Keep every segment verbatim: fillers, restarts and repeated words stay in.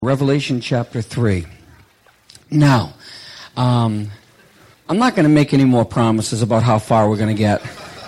Revelation chapter three. Now, um, I'm not going to make any more promises about how far we're going to get.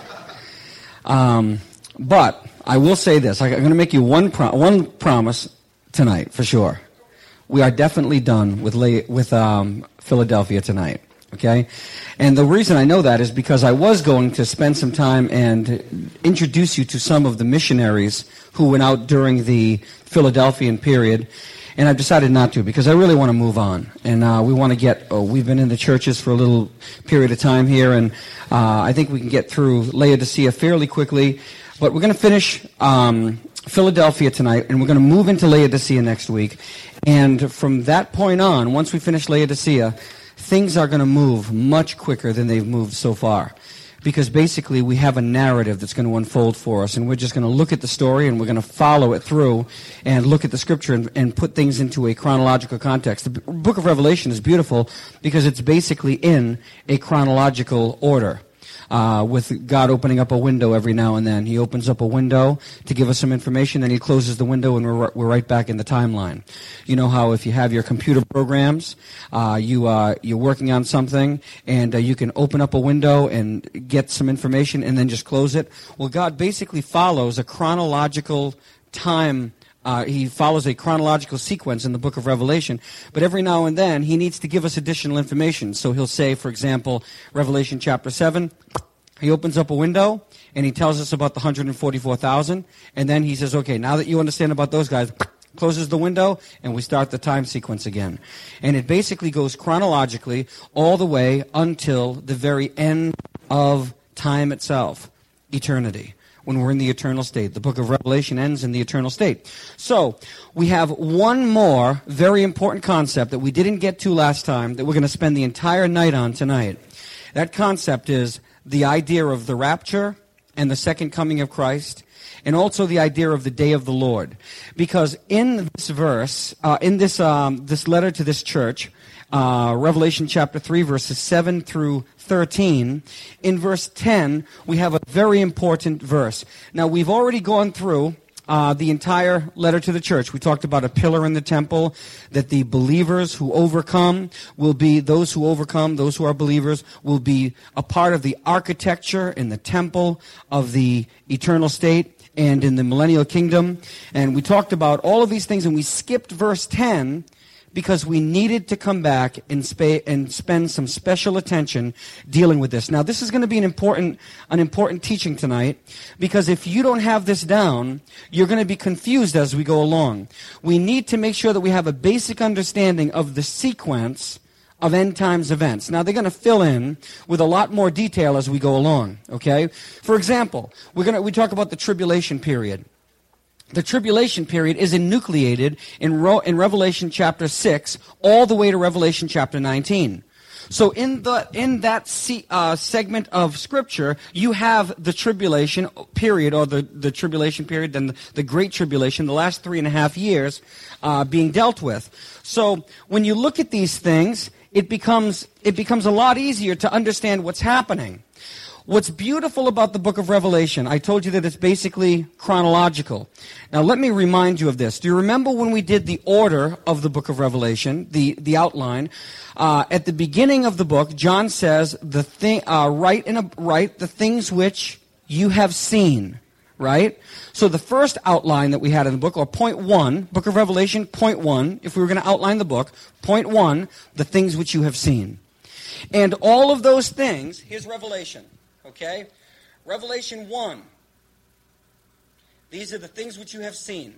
Um, but I will say this. I'm going to make you one pro- one promise tonight, for sure. We are definitely done with La- with um, Philadelphia tonight. Okay? And the reason I know that is because I was going to spend some time and introduce you to some of the missionaries who went out during the Philadelphian period. And I've decided not to because I really want to move on. And uh, we want to get, oh, we've been in the churches for a little period of time here, and uh, I think we can get through Laodicea fairly quickly. But we're going to finish um, Philadelphia tonight, and we're going to move into Laodicea next week. And from that point on, once we finish Laodicea, things are going to move much quicker than they've moved so far. Because basically we have a narrative that's going to unfold for us, and we're just going to look at the story and we're going to follow it through and look at the scripture and, and put things into a chronological context. The book of Revelation is beautiful because it's basically in a chronological order. Uh, with God opening up a window every now and then. He opens up a window to give us some information, then he closes the window and we're, we're right back in the timeline. You know how if you have your computer programs, uh, you, uh, you're working on something and uh, you can open up a window and get some information and then just close it? Well, God basically follows a chronological time. Uh, he follows a chronological sequence in the book of Revelation, but every now and then he needs to give us additional information. So he'll say, for example, Revelation chapter seven, he opens up a window and he tells us about the one hundred forty-four thousand, and then he says, okay, now that you understand about those guys, closes the window and we start the time sequence again. And it basically goes chronologically all the way until the very end of time itself, eternity. When we're in the eternal state. The book of Revelation ends in the eternal state. So, we have one more very important concept that we didn't get to last time that we're going to spend the entire night on tonight. That concept is the idea of the rapture and the second coming of Christ, and also the idea of the day of the Lord. Because in this verse, uh, in this um, this letter to this church, Uh, Revelation chapter three, verses seven through thirteen. In verse ten, we have a very important verse. Now, we've already gone through uh, the entire letter to the church. We talked about a pillar in the temple, that the believers who overcome will be, those who overcome, those who are believers, will be a part of the architecture in the temple of the eternal state and in the millennial kingdom. And we talked about all of these things, and we skipped verse ten because we needed to come back and, spa- and spend some special attention dealing with this. Now, this is going to be an important, an important teaching tonight, because if you don't have this down, you're going to be confused as we go along. We need to make sure that we have a basic understanding of the sequence of end times events. Now, they're going to fill in with a lot more detail as we go along, okay? For example, we're going to, we talk about the tribulation period. The tribulation period is enucleated in, Ro- in Revelation chapter six all the way to Revelation chapter nineteen. So in the in that se- uh, segment of Scripture, you have the tribulation period, or the, the tribulation period, then the, the Great Tribulation, the last three and a half years uh, being dealt with. So when you look at these things, it becomes it becomes a lot easier to understand what's happening. What's beautiful about the book of Revelation, I told you that it's basically chronological. Now let me remind you of this. Do you remember when we did the order of the book of Revelation, the, the outline? Uh, at the beginning of the book, John says, the thing, uh, write, in a, write the things which you have seen, right? So the first outline that we had in the book, or point one, book of Revelation, point one, if we were going to outline the book, point one, the things which you have seen. And all of those things, here's Revelation. Okay? Revelation one. These are the things which you have seen.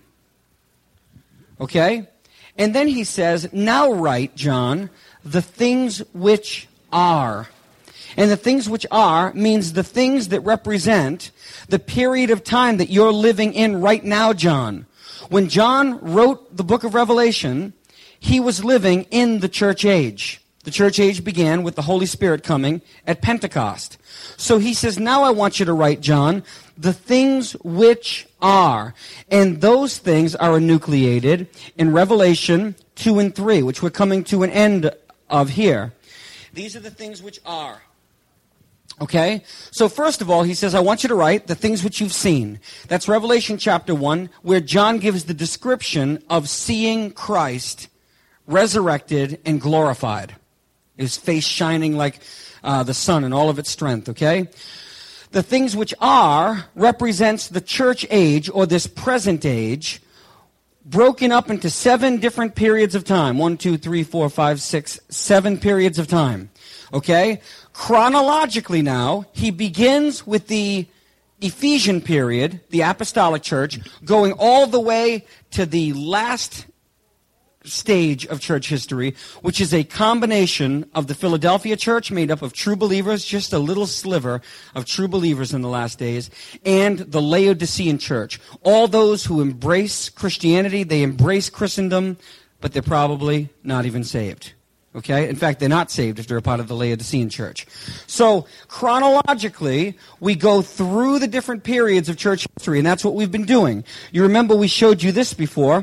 Okay? And then he says, now write, John, the things which are. And the things which are means the things that represent the period of time that you're living in right now, John. When John wrote the book of Revelation, he was living in the church age. The church age began with the Holy Spirit coming at Pentecost. So he says, now I want you to write, John, the things which are. And those things are enucleated in Revelation two and three, which we're coming to an end of here. These are the things which are. Okay? So first of all, he says, I want you to write the things which you've seen. That's Revelation chapter one, where John gives the description of seeing Christ resurrected and glorified. His face shining like uh, the sun in all of its strength, okay? The things which are represents the church age, or this present age, broken up into seven different periods of time. One, two, three, four, five, six, seven periods of time. Okay? Chronologically now, he begins with the Ephesian period, the apostolic church, going all the way to the last stage of church history, which is a combination of the Philadelphia church made up of true believers, just a little sliver of true believers in the last days, and the Laodicean church. All those who embrace Christianity, they embrace Christendom, but they're probably not even saved. Okay? In fact, they're not saved if they're a part of the Laodicean church. So, chronologically, we go through the different periods of church history, and that's what we've been doing. You remember we showed you this before.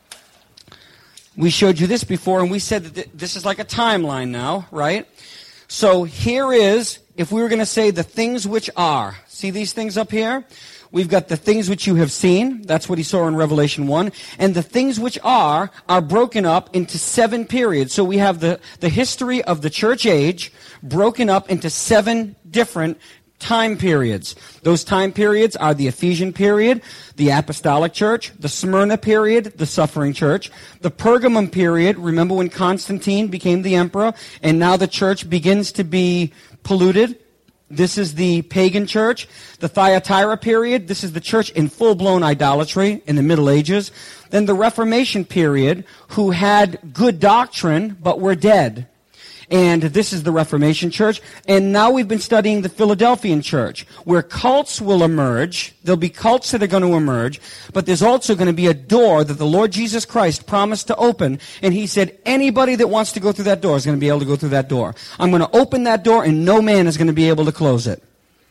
We showed you this before, and we said that th- this is like a timeline now, right? So here is, if we were going to say the things which are. See these things up here? We've got the things which you have seen. That's what he saw in Revelation one. And the things which are, are broken up into seven periods. So we have the, the history of the church age broken up into seven different time periods. Those time periods are the Ephesian period, the apostolic church, the Smyrna period, the suffering church, the Pergamum period, remember when Constantine became the emperor, and now the church begins to be polluted. This is the pagan church. The Thyatira period, this is the church in full-blown idolatry in the Middle Ages. Then the Reformation period, who had good doctrine, but were dead. And this is the Reformation church. And now we've been studying the Philadelphian church, where cults will emerge. There'll be cults that are going to emerge, but there's also going to be a door that the Lord Jesus Christ promised to open. And he said, anybody that wants to go through that door is going to be able to go through that door. I'm going to open that door, and no man is going to be able to close it.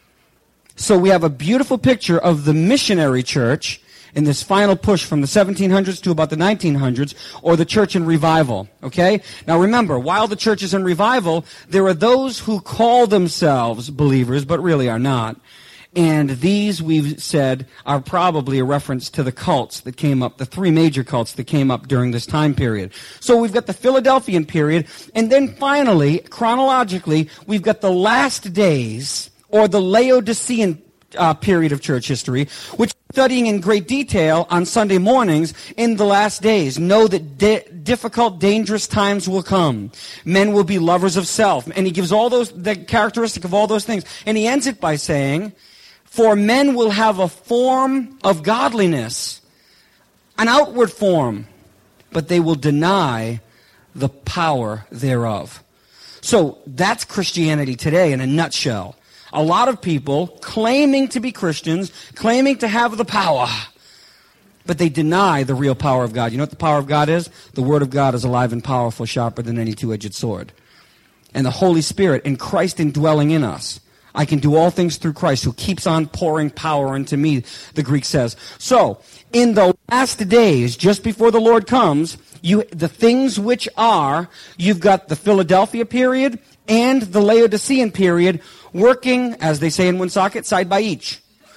So we have a beautiful picture of the missionary church in this final push from the seventeen hundreds to about the nineteen hundreds, or the church in revival, okay? Now remember, while the church is in revival, there are those who call themselves believers, but really are not. And these, we've said, are probably a reference to the cults that came up, the three major cults that came up during this time period. So we've got the Philadelphian period, and then finally, chronologically, we've got the last days, or the Laodicean Uh, period of church history, which we're studying in great detail on Sunday mornings in the last days. Know that di- difficult, dangerous times will come. Men will be lovers of self. And he gives all those, the characteristic of all those things. And he ends it by saying, for men will have a form of godliness, an outward form, but they will deny the power thereof. So that's Christianity today in a nutshell. A lot of people claiming to be Christians, claiming to have the power, but they deny the real power of God. You know what the power of God is? The Word of God is alive and powerful, sharper than any two-edged sword. And the Holy Spirit and Christ indwelling in us. I can do all things through Christ who keeps on pouring power into me, the Greek says. So, in the last days, just before the Lord comes, you the things which are, you've got the Philadelphia period and the Laodicean period working, as they say in Woonsocket, side by each.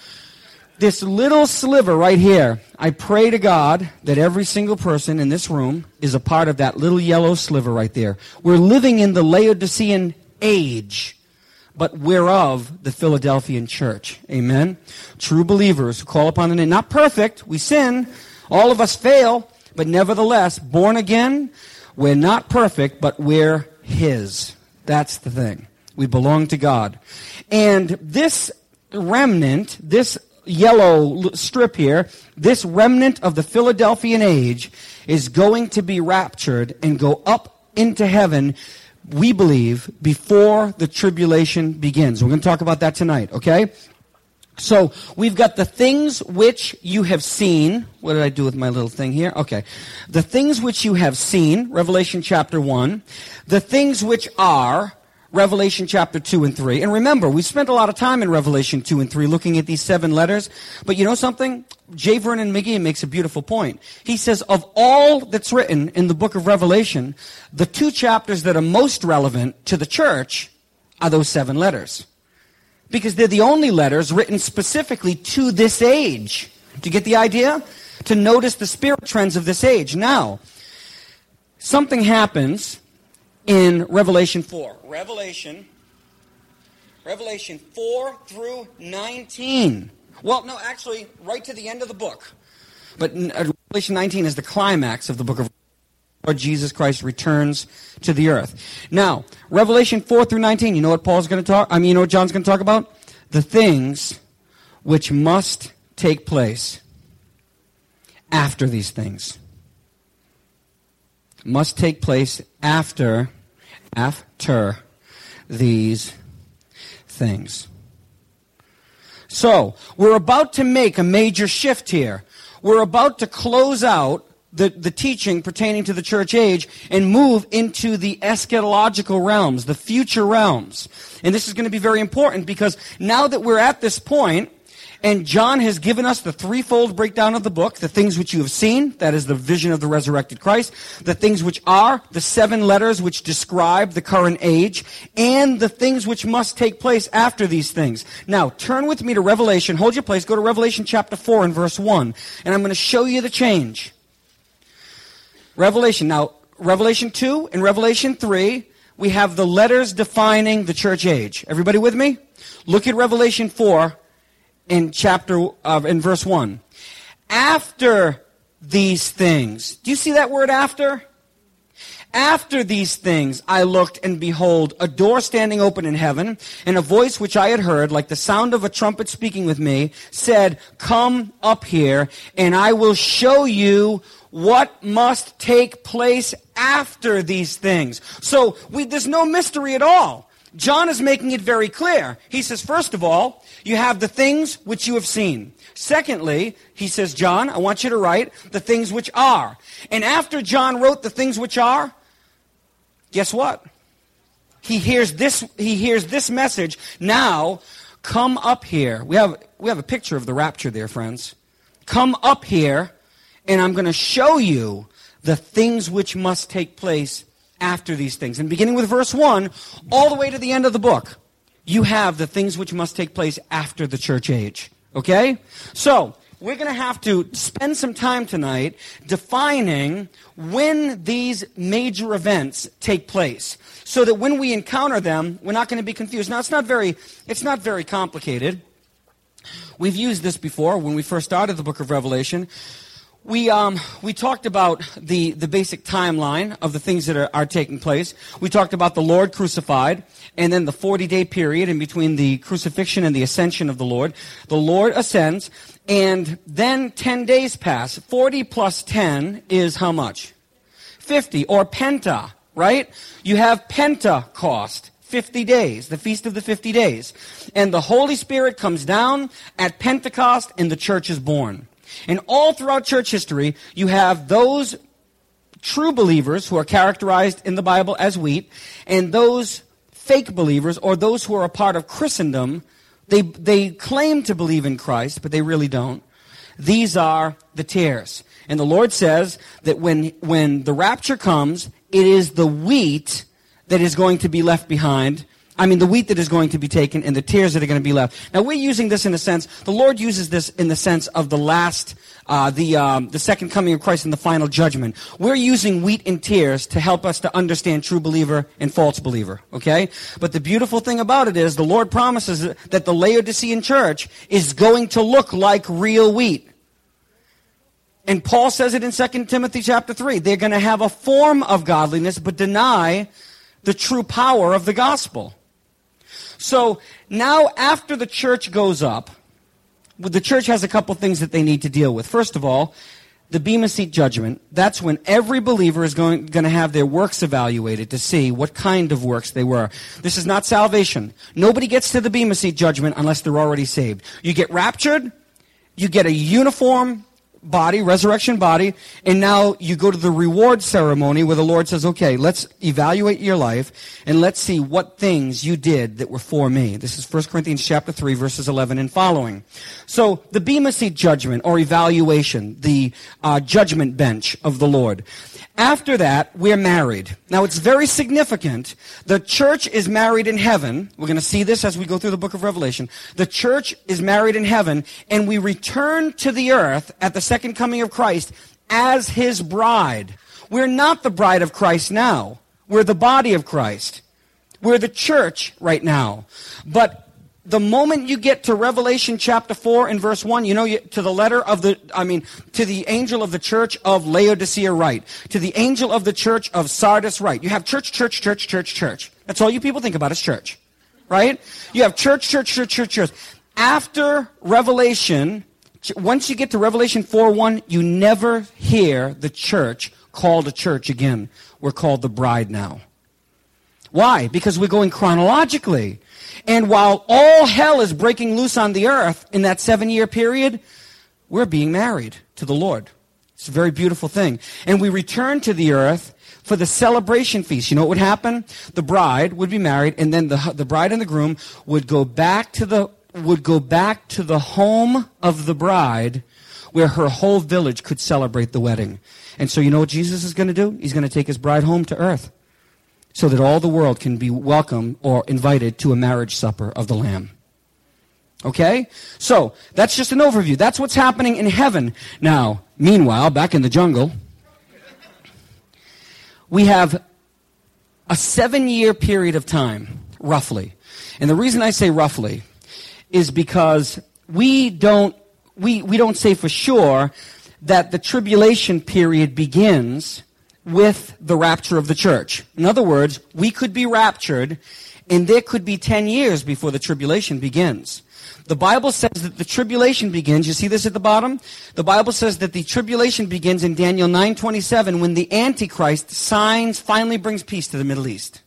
This little sliver right here, I pray to God that every single person in this room is a part of that little yellow sliver right there. We're living in the Laodicean age, but we're of the Philadelphian church. Amen? True believers who call upon the name. Not perfect. We sin. All of us fail. But nevertheless, born again, we're not perfect, but we're His. That's the thing. We belong to God. And this remnant, this yellow strip here, this remnant of the Philadelphian age is going to be raptured and go up into heaven, we believe, before the tribulation begins. We're going to talk about that tonight, okay? So, we've got the things which you have seen. What did I do with my little thing here? Okay. The things which you have seen, Revelation chapter one. The things which are, Revelation chapter two and three. And remember, we spent a lot of time in Revelation two and three looking at these seven letters. But you know something? J. Vernon McGee makes a beautiful point. He says, of all that's written in the book of Revelation, the two chapters that are most relevant to the church are those seven letters. because they're the only letters written specifically to this age. Do you get the idea? To notice the spirit trends of this age. Now, something happens in Revelation four. Revelation, Revelation four through nineteen. Well, no, actually, right to the end of the book. But Revelation nineteen is the climax of the book of Lord Jesus Christ returns to the earth. Now, Revelation four through nineteen, you know what Paul's going to talk, I mean, you know what John's going to talk about? The things which must take place after these things. Must take place after, after these things. So, we're about to make a major shift here. We're about to close out the, the teaching pertaining to the church age and move into the eschatological realms, the future realms. And this is going to be very important because now that we're at this point, and John has given us the threefold breakdown of the book, the things which you have seen, that is the vision of the resurrected Christ, the things which are, the seven letters which describe the current age, and the things which must take place after these things. Now, turn with me to Revelation, hold your place, go to Revelation chapter four and verse one, and I'm going to show you the change. Revelation, now, Revelation two and Revelation three, we have the letters defining the church age. Everybody with me? Look at Revelation four. In chapter, uh, in verse one. After these things. Do you see that word after? After these things I looked, and behold, a door standing open in heaven, and a voice which I had heard, like the sound of a trumpet speaking with me, said, "Come up here, and I will show you what must take place after these things." So we, there's no mystery at all. John is making it very clear. He says, first of all, you have the things which you have seen. Secondly, he says, John, I want you to write the things which are. And after John wrote the things which are, guess what? He hears this, he hears this message. Now, come up here. We have, we have a picture of the rapture there, friends. Come up here, and I'm going to show you the things which must take place after these things. And beginning with verse one, all the way to the end of the book, you have the things which must take place after the church age. Okay? So, we're going to have to spend some time tonight defining when these major events take place, so that when we encounter them, we're not going to be confused. Now, it's not very, it's not very complicated. We've used this before when we first started the book of Revelation. We um we talked about the, the basic timeline of the things that are, are taking place. We talked about the Lord crucified, and then the forty-day period in between the crucifixion and the ascension of the Lord. The Lord ascends, and then ten days pass. forty plus ten is how much? fifty, or Penta, right? You have Pentecost, fifty days, the Feast of the fifty days. And the Holy Spirit comes down at Pentecost, and the church is born. And all throughout church history, you have those true believers who are characterized in the Bible as wheat, and those fake believers, or those who are a part of Christendom. They, they claim to believe in Christ, but they really don't. These are the tares. And the Lord says that when, when the rapture comes, it is the wheat that is going to be left behind. I mean, the wheat that is going to be taken and the tares that are going to be left. Now, we're using this in a sense, the Lord uses this in the sense of the last, uh, the um, the second coming of Christ and the final judgment. We're using wheat and tares to help us to understand true believer and false believer, okay? But the beautiful thing about it is the Lord promises that the Laodicean church is going to look like real wheat. And Paul says it in Second Timothy chapter three. They're going to have a form of godliness, but deny the true power of the gospel. So now after the church goes up, the church has a couple things that they need to deal with. First of all, the Bema Seat judgment. That's when every believer is going, going to have their works evaluated to see what kind of works they were. This is not salvation. Nobody gets to the Bema Seat judgment unless they're already saved. You get raptured, you get a uniform body, resurrection body, and now you go to the reward ceremony where the Lord says, okay, let's evaluate your life and let's see what things you did that were for me. This is First Corinthians chapter three, verses eleven and following. So the Bema Seat judgment or evaluation, the uh, judgment bench of the Lord. After that, we're married. Now, it's very significant. The church is married in heaven. We're going to see this as we go through the book of Revelation. The church is married in heaven, and we return to the earth at the second coming of Christ as his bride. We're not the bride of Christ now. We're the body of Christ. We're the church right now. But the moment you get to Revelation chapter four and verse one, you know, you, to the letter of the, I mean, to the angel of the church of Laodicea write, to the angel of the church of Sardis write. You have church, church, church, church, church. That's all you people think about is church, right? You have church, church, church, church, church. After Revelation, once you get to Revelation four one, you never hear the church called a church again. We're called the bride now. Why? Because we're going chronologically. And while all hell is breaking loose on the earth in that seven-year period, we're being married to the Lord. It's a very beautiful thing. And we return to the earth for the celebration feast. You know what would happen? The bride would be married, and then the, the bride and the groom would go back to the would go back to the home of the bride where her whole village could celebrate the wedding. And so you know what Jesus is going to do? He's going to take his bride home to earth, so that all the world can be welcome or invited to a marriage supper of the Lamb. Okay? So, that's just an overview. That's what's happening in heaven. Now, meanwhile, back in the jungle, we have a seven-year period of time, roughly. And the reason I say roughly is because we don't, we, we don't say for sure that the tribulation period begins with the rapture of the church. In other words, we could be raptured, and there could be ten years before the tribulation begins. The Bible says that the tribulation begins, you see this at the bottom? The Bible says that the tribulation begins in Daniel nine twenty-seven when the Antichrist signs, finally brings peace to the Middle East.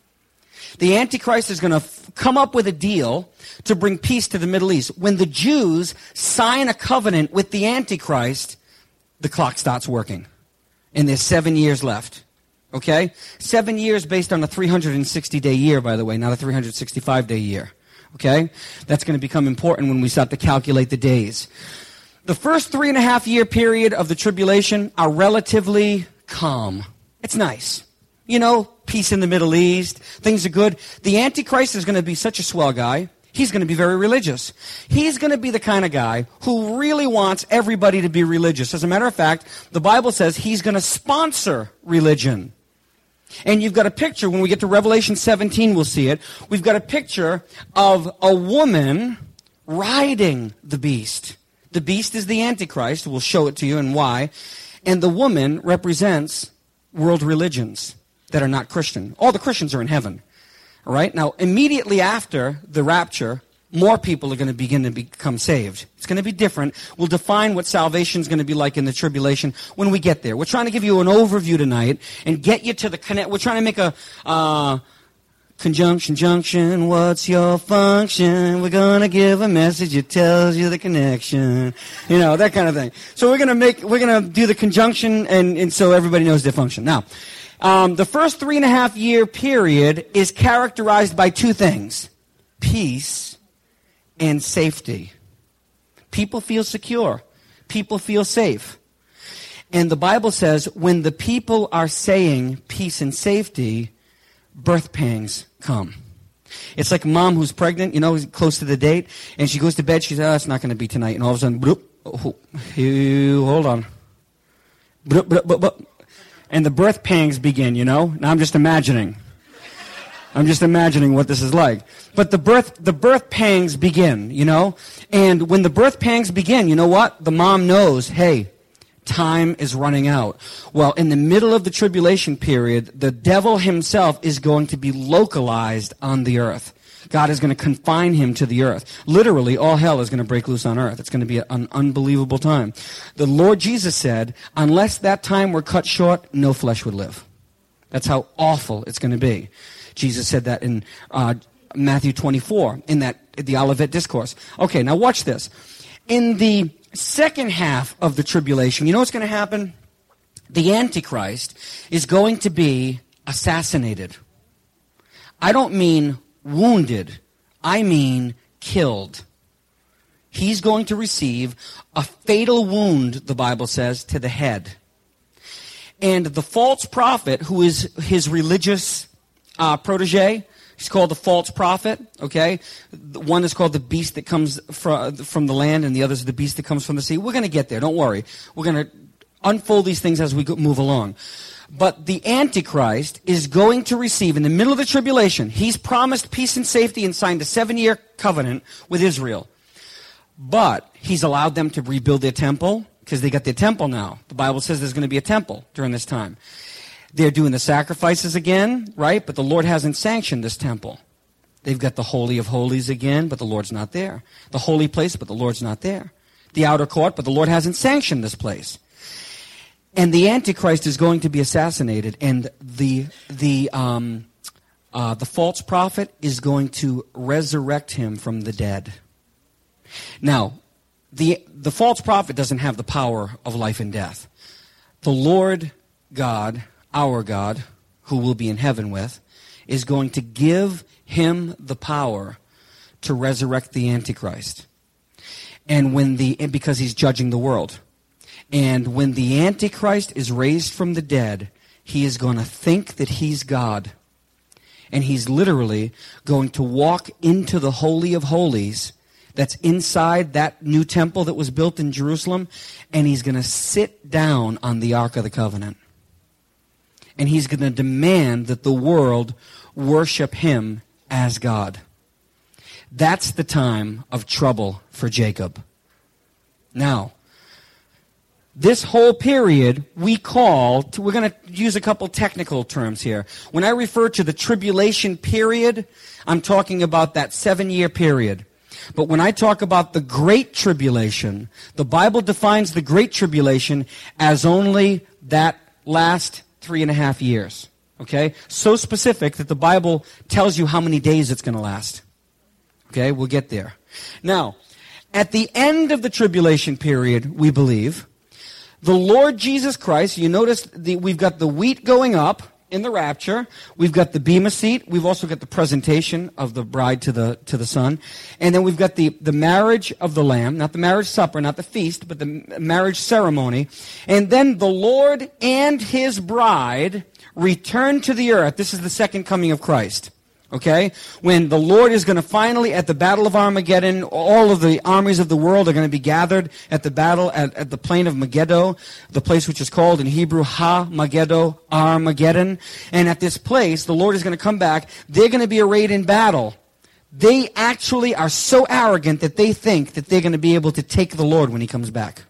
The Antichrist is going to f- come up with a deal to bring peace to the Middle East. When the Jews sign a covenant with the Antichrist, the clock starts working. And there's seven years left. Okay? Seven years based on a three hundred sixty day year, by the way, not a three hundred sixty-five day year. Okay? That's going to become important when we start to calculate the days. The first three and a half year period of the tribulation are relatively calm. It's nice. You know, peace in the Middle East. Things are good. The Antichrist is going to be such a swell guy. He's going to be very religious. He's going to be the kind of guy who really wants everybody to be religious. As a matter of fact, the Bible says he's going to sponsor religion. And you've got a picture, when we get to Revelation seventeen, we'll see it. We've got a picture of a woman riding the beast. The beast is the Antichrist. We'll show it to you and why. And the woman represents world religions that are not Christian. All the Christians are in heaven. All right? Now, immediately after the rapture, more people are going to begin to become saved. It's going to be different. We'll define what salvation is going to be like in the tribulation when we get there. We're trying to give you an overview tonight and get you to the connect. We're trying to make a uh, conjunction, junction, what's your function? We're going to give a message that tells you the connection. You know, that kind of thing. So we're going to make, we're going to do the conjunction and, and so everybody knows their function. Now, Um, the first three and a half year period is characterized by two things: peace and safety. People feel secure. People feel safe. And the Bible says when the people are saying peace and safety, birth pangs come. It's like a mom who's pregnant, you know, close to the date, and she goes to bed, she says, oh, it's not going to be tonight. And all of a sudden, bloop, oh, oh, hold on. Bloop, bloop, bloop, bloop. And the birth pangs begin, you know. Now I'm just imagining. I'm just imagining what this is like. But the birth, the birth pangs begin, you know. And when the birth pangs begin, you know what? The mom knows, hey, time is running out. Well, in the middle of the tribulation period, the devil himself is going to be localized on the earth. God is going to confine him to the earth. Literally, all hell is going to break loose on earth. It's going to be an unbelievable time. The Lord Jesus said, unless that time were cut short, no flesh would live. That's how awful it's going to be. Jesus said that in uh, Matthew twenty-four, in that the Olivet Discourse. Okay, now watch this. in the second half of the tribulation, you know what's going to happen? The Antichrist is going to be assassinated. I don't mean wounded. I mean killed. He's going to receive a fatal wound, the Bible says, to the head. And the false prophet, who is his religious uh, protege, he's called the false prophet, okay? One is called the beast that comes from, from the land, and the other is the beast that comes from the sea. We're going to get there, don't worry. We're going to unfold these things as we go, move along. But the Antichrist is going to receive, in the middle of the tribulation, he's promised peace and safety and signed a seven-year covenant with Israel. But he's allowed them to rebuild their temple, because they got their temple now. The Bible says there's going to be a temple during this time. They're doing the sacrifices again, right? But the Lord hasn't sanctioned this temple. They've got the Holy of Holies again, but the Lord's not there. The holy place, but the Lord's not there. The outer court, but the Lord hasn't sanctioned this place. And the Antichrist is going to be assassinated, and the the um, uh, the false prophet is going to resurrect him from the dead. Now, the the false prophet doesn't have the power of life and death. The Lord God, our God, who we'll be in heaven with, is going to give him the power to resurrect the Antichrist. And when the because he's judging the world. And when the Antichrist is raised from the dead, he is going to think that he's God. And he's literally going to walk into the Holy of Holies that's inside that new temple that was built in Jerusalem, and he's going to sit down on the Ark of the Covenant. And he's going to demand that the world worship him as God. That's the time of trouble for Jacob. Now, this whole period we call, to, we're going to use a couple technical terms here. When I refer to the tribulation period, I'm talking about that seven-year period. But when I talk about the Great Tribulation, the Bible defines the Great Tribulation as only that last three and a half years. Okay? So specific that the Bible tells you how many days it's going to last. Okay? We'll get there. Now, at the end of the tribulation period, we believe, the Lord Jesus Christ, you notice the, we've got the wheat going up in the rapture. We've got the bema seat. We've also got the presentation of the bride to the to the son. And then we've got the, the marriage of the Lamb, not the marriage supper, not the feast, but the marriage ceremony. And then the Lord and his bride return to the earth. This is the second coming of Christ. Okay? When the Lord is going to finally, at the Battle of Armageddon, all of the armies of the world are going to be gathered at the battle, at, at the plain of Megiddo, the place which is called in Hebrew, Ha-Megiddo, Armageddon. And at this place, the Lord is going to come back. They're going to be arrayed in battle. They actually are so arrogant that they think that they're going to be able to take the Lord when he comes back.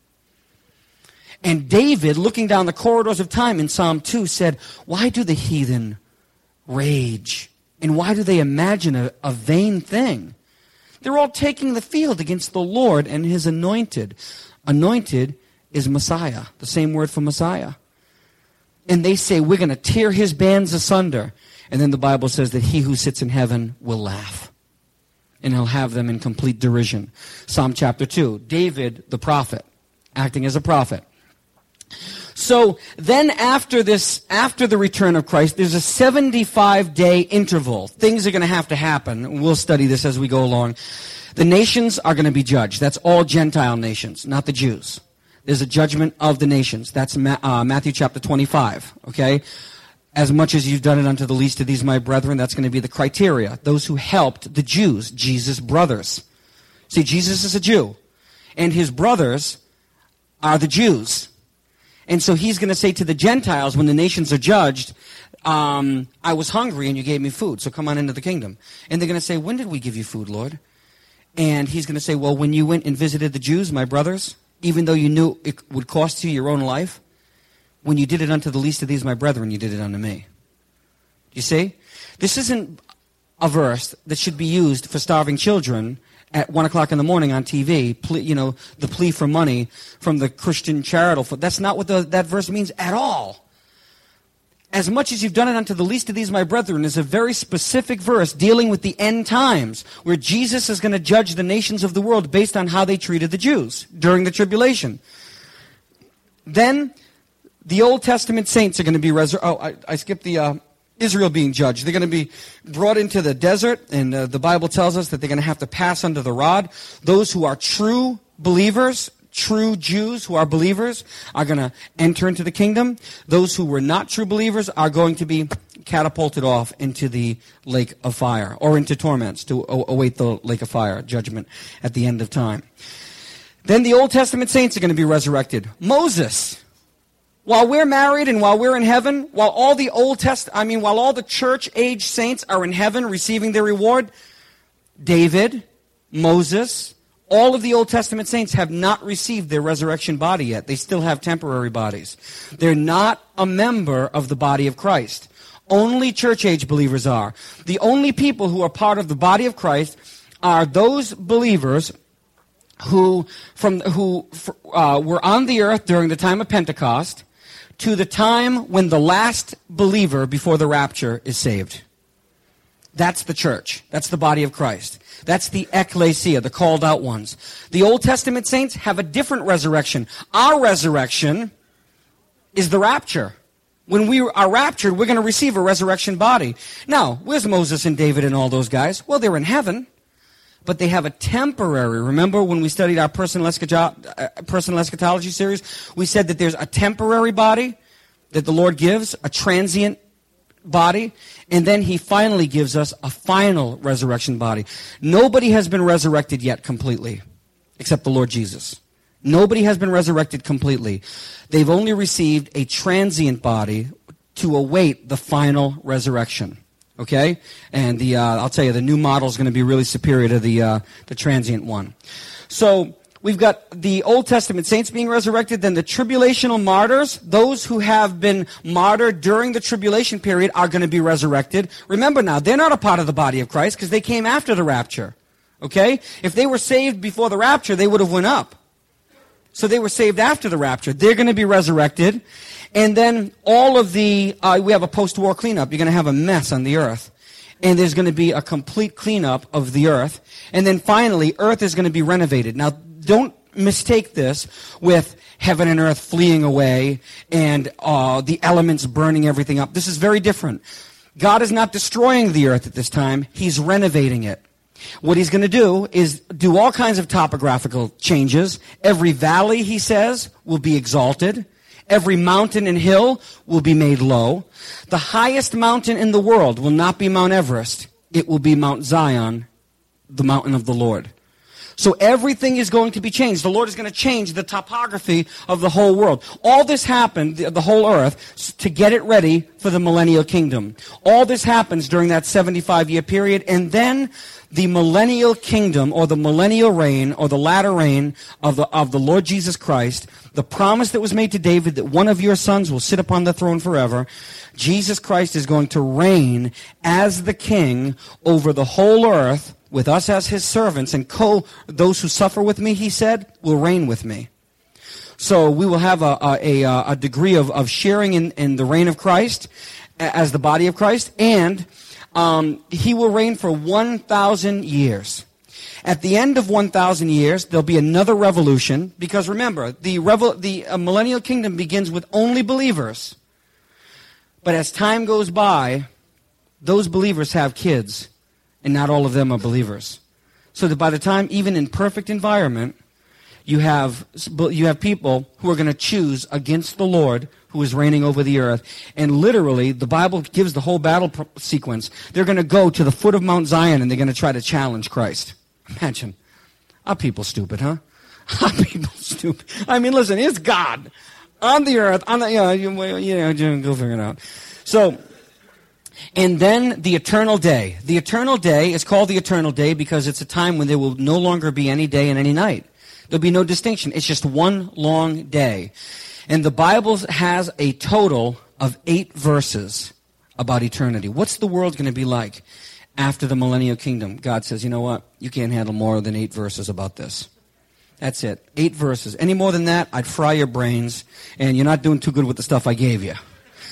And David, looking down the corridors of time in Psalm two, said, why do the heathen rage? And why do they imagine a, a vain thing? They're all taking the field against the Lord and his anointed. Anointed is Messiah, the same word for Messiah. And they say, we're going to tear his bands asunder. And then the Bible says that he who sits in heaven will laugh. And he'll have them in complete derision. Psalm chapter two, David the prophet, acting as a prophet. So then after this, after the return of Christ, there's a seventy-five day interval. Things are going to have to happen. We'll study this as we go along. The nations are going to be judged. That's all Gentile nations, not the Jews. There's a judgment of the nations. That's Ma- uh, Matthew chapter twenty-five, okay? As much as you've done it unto the least of these, my brethren, that's going to be the criteria. Those who helped the Jews, Jesus' brothers. See, Jesus is a Jew, and his brothers are the Jews. And so he's going to say to the Gentiles, when the nations are judged, um, I was hungry and you gave me food, so come on into the kingdom. And they're going to say, when did we give you food, Lord? And he's going to say, well, when you went and visited the Jews, my brothers, even though you knew it would cost you your own life, when you did it unto the least of these, my brethren, you did it unto me. You see? This isn't a verse that should be used for starving children at one o'clock in the morning on T V, ple- you know, the plea for money from the Christian charitable. That's not what the, that verse means at all. as much as you've done it unto the least of these, my brethren, is a very specific verse dealing with the end times, where Jesus is going to judge the nations of the world based on how they treated the Jews during the tribulation. Then, the Old Testament saints are going to be resurrected. Oh, I, I skipped the uh, Israel being judged. They're going to be brought into the desert, and uh, the Bible tells us that they're going to have to pass under the rod. Those who are true believers, true Jews who are believers, are going to enter into the kingdom. Those who were not true believers are going to be catapulted off into the lake of fire, or into torments to await the lake of fire, judgment at the end of time. Then the Old Testament saints are going to be resurrected. Moses, while we're married and while we're in heaven, while all the Old Test, I mean, while all the church-age saints are in heaven receiving their reward, David, Moses, all of the Old Testament saints have not received their resurrection body yet. They still have temporary bodies. They're not a member of the body of Christ. Only church-age believers are. The only people who are part of the body of Christ are those believers who from who uh, were on the earth during the time of Pentecost to the time when the last believer before the rapture is saved. That's the church. That's the body of Christ. That's the ecclesia, the called out ones. The Old Testament saints have a different resurrection. Our resurrection is the rapture. When we are raptured, we're going to receive a resurrection body. Now, where's Moses and David and all those guys? Well, they're in heaven, but they have a temporary. Remember when we studied our personal, eschato- uh, personal eschatology series? We said that there's a temporary body that the Lord gives, a transient body, and then he finally gives us a final resurrection body. Nobody has been resurrected yet completely, except the Lord Jesus. Nobody has been resurrected completely. They've only received a transient body to await the final resurrection. Okay? And the uh, I'll tell you, the new model is going to be really superior to the uh, the transient one. So we've got the Old Testament saints being resurrected, then the tribulational martyrs, those who have been martyred during the tribulation period, are going to be resurrected. Remember now, they're not a part of the body of Christ because they came after the rapture. Okay? If they were saved before the rapture, they would have went up. So they were saved after the rapture. They're going to be resurrected. And then all of the, uh, we have a post-war cleanup. You're going to have a mess on the earth. And there's going to be a complete cleanup of the earth. And then finally, earth is going to be renovated. Now, don't mistake this with heaven and earth fleeing away and uh, the elements burning everything up. This is very different. God is not destroying the earth at this time. He's renovating it. What he's going to do is do all kinds of topographical changes. Every valley, he says, will be exalted. Every mountain and hill will be made low. The highest mountain in the world will not be Mount Everest. It will be Mount Zion, the mountain of the Lord. So everything is going to be changed. The Lord is going to change the topography of the whole world. All this happened, the, the whole earth, to get it ready for the millennial kingdom. All this happens during that seventy-five year period, and then the millennial kingdom, or the millennial reign, or the latter reign of the, of the Lord Jesus Christ, the promise that was made to David that one of your sons will sit upon the throne forever, Jesus Christ is going to reign as the king over the whole earth, with us as his servants, and co those who suffer with me, he said, will reign with me. So we will have a, a, a, a degree of, of sharing in, in the reign of Christ as the body of Christ, and um, he will reign for one thousand years. At the end of one thousand years, there'll be another revolution, because remember, the, revel- the uh, millennial kingdom begins with only believers. But as time goes by, those believers have kids. And not all of them are believers. So that by the time, even in perfect environment, you have you have people who are going to choose against the Lord who is reigning over the earth. And literally, the Bible gives the whole battle pro- sequence. They're going to go to the foot of Mount Zion and they're going to try to challenge Christ. Imagine. Are people stupid, huh? Are people stupid? I mean, listen, it's God on the earth. On the, you know, you, you know, go figure it out. So... And then the eternal day. The eternal day is called the eternal day because it's a time when there will no longer be any day and any night. There'll be no distinction. It's just one long day. And the Bible has a total of eight verses about eternity. What's the world going to be like after the millennial kingdom? God says, you know what? You can't handle more than eight verses about this. That's it. Eight verses. Any more than that, I'd fry your brains, and you're not doing too good with the stuff I gave you.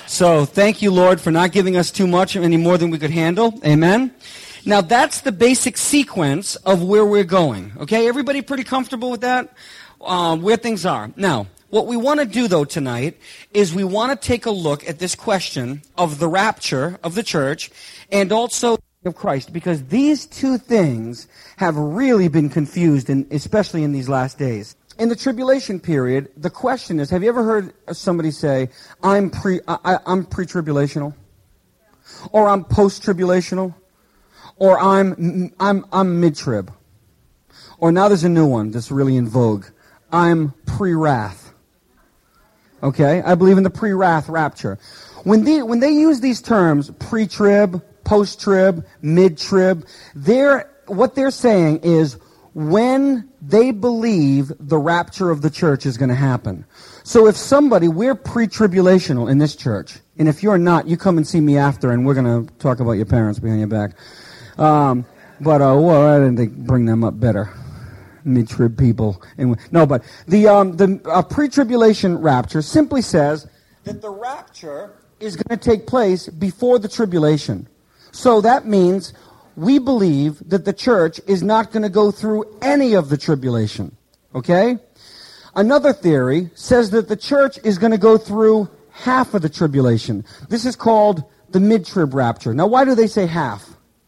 So thank you, Lord, for not giving us too much any more than we could handle. Amen. Now that's the basic sequence of where we're going. Okay, everybody pretty comfortable with that? Uh, where things are. Now, what we want to do, though, tonight is we want to take a look at this question of the rapture of the church and also of Christ, because these two things have really been confused, in, especially in these last days. In the tribulation period, the question is, have you ever heard somebody say, I'm pre, I, I'm pre-tribulational? Or I'm post-tribulational? Or I'm, I'm, I'm mid-trib? Or now there's a new one that's really in vogue. I'm pre-wrath. Okay? I believe in the pre-wrath rapture. When they, when they use these terms, pre-trib, post-trib, mid-trib, they're, what they're saying is when they believe the rapture of the church is going to happen. So if somebody, we're pre-tribulational in this church, and if you're not, you come and see me after, and we're going to talk about your parents behind your back. Um, but, uh, well, I didn't think bring them up better. Mid-trib people. And, no, but the, um, the uh, pre-tribulation rapture simply says that the rapture is going to take place before the tribulation. So that means we believe that the church is not going to go through any of the tribulation. Okay? Another theory says that the church is going to go through half of the tribulation. This is called the mid-trib rapture. Now, why do they say half?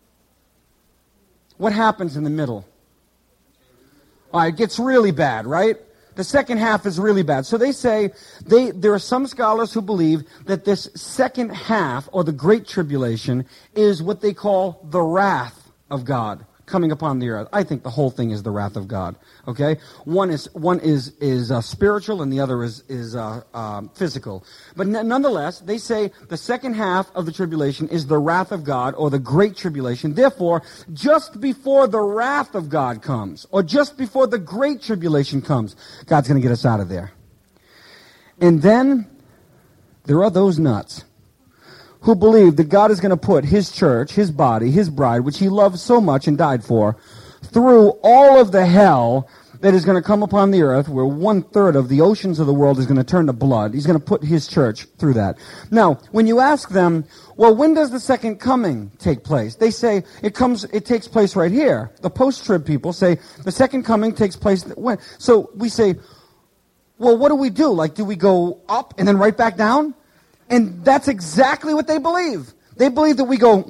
What happens in the middle? All right, it gets really bad, right? The second half is really bad. So they say, they there are some scholars who believe that this second half, or the Great Tribulation, is what they call the wrath of God coming upon the earth. I think the whole thing is the wrath of God. Okay, one is one is is uh, spiritual, and the other is is uh, uh, physical. But n- nonetheless, they say the second half of the tribulation is the wrath of God, or the Great Tribulation. Therefore, just before the wrath of God comes, or just before the Great Tribulation comes, God's going to get us out of there. And then there are those nuts who believe that God is going to put His church, His body, His bride, which He loves so much and died for, through all of the hell that is going to come upon the earth, where one-third of the oceans of the world is going to turn to blood. He's going to put His church through that. Now, when you ask them, well, when does the second coming take place? They say it comes. It takes place right here. The post-trib people say the second coming takes place when. So we say, well, what do we do? Like, do we go up and then right back down? And that's exactly what they believe. They believe that we go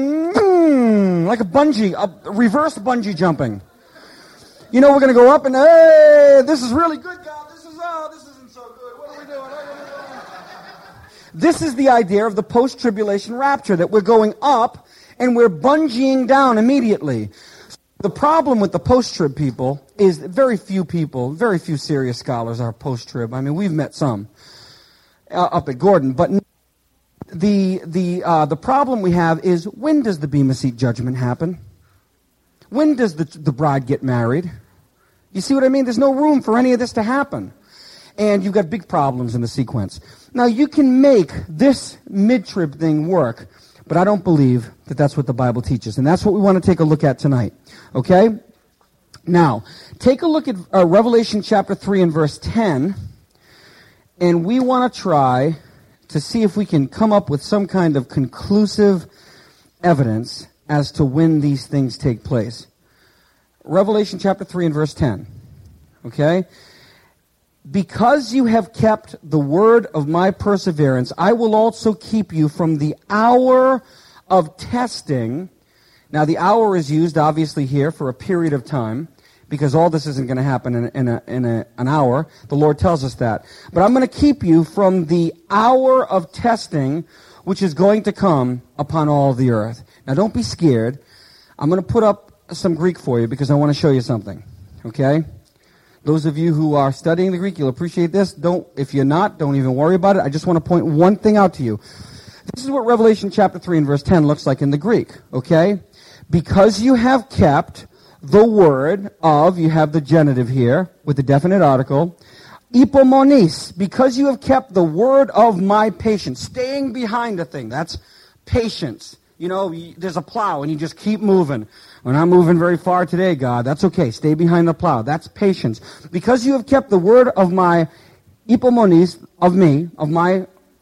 mm, like a bungee, a reverse bungee jumping. You know, we're going to go up and, hey, this is really good, God. This is, oh, this isn't so good. What are we doing? What are we doing? This is the idea of the post-tribulation rapture, that we're going up and we're bungeeing down immediately. The problem with the post-trib people is that very few people, very few serious scholars are post-trib. I mean, we've met some uh, up at Gordon, but the the uh, the problem we have is, when does the Bema Seat judgment happen? When does the the bride get married? You see what I mean? There's no room for any of this to happen. And you've got big problems in the sequence. Now, you can make this mid-trib thing work, but I don't believe that that's what the Bible teaches. And that's what we want to take a look at tonight. Okay? Now, take a look at uh, Revelation chapter three and verse ten. And we want to try to see if we can come up with some kind of conclusive evidence as to when these things take place. Revelation chapter three and verse ten. Okay? Because you have kept the word of my perseverance, I will also keep you from the hour of testing. Now, the hour is used, obviously, here for a period of time, because all this isn't going to happen in, a, in, a, in a, an hour. The Lord tells us that. But I'm going to keep you from the hour of testing, which is going to come upon all the earth. Now, don't be scared. I'm going to put up some Greek for you, because I want to show you something. Okay? Those of you who are studying the Greek, you'll appreciate this. Don't, if you're not, don't even worry about it. I just want to point one thing out to you. This is what Revelation chapter three and verse ten looks like in the Greek. Okay? Because you have kept the word of, you have the genitive here with the definite article, ipomonis, because you have kept the word of my patience, staying behind a thing. That's patience. You know, there's a plow and you just keep moving. We're not moving very far today, God. That's okay. Stay behind the plow. That's patience. Because you have kept the word of my ipomonis, of me, of my